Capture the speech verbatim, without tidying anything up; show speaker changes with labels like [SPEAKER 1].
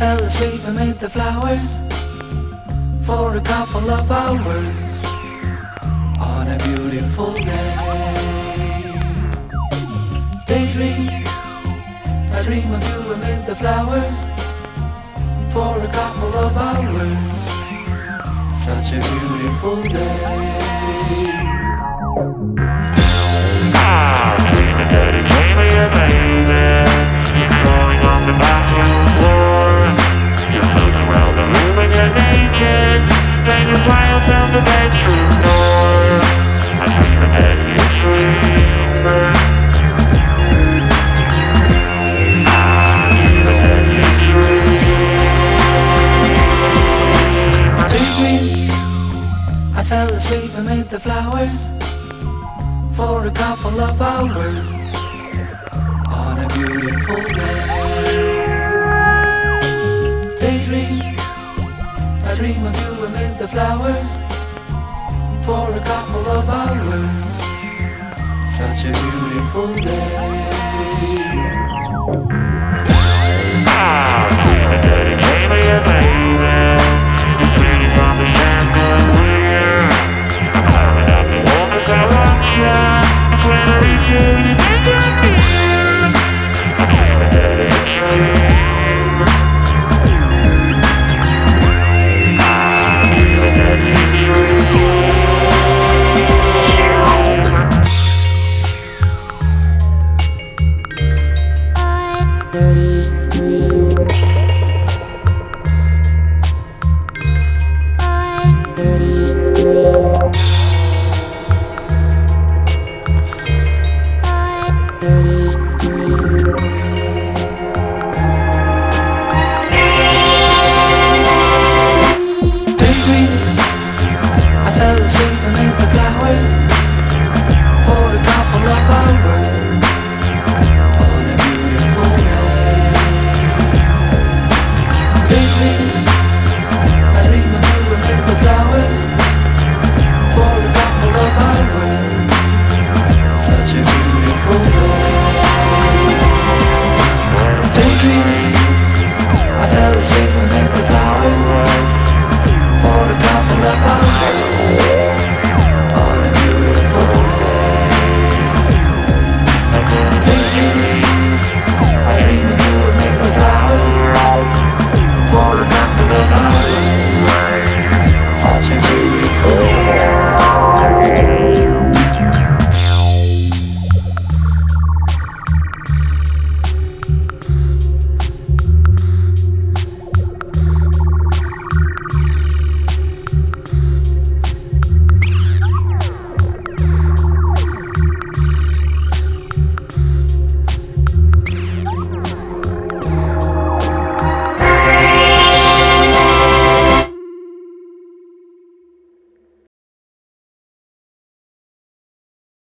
[SPEAKER 1] fell asleep amid the flowers for a couple of hours on a beautiful day. Daydreamed, I dream of you amid the flowers for a couple of hours. Such a beautiful day.
[SPEAKER 2] Ah, dreaming that he gave me a baby. You're crawling on the bathroom floor. You're floating around the room and you're naked. Then you fly down the bedroom door. I'm dreaming that you're dreaming. Ah, dreaming that you're dreaming.
[SPEAKER 1] Daydream, I fell asleep amid the flowers for a couple of hours on a beautiful day. Daydream, I dream of you amid the flowers for a couple of hours. Such a beautiful day.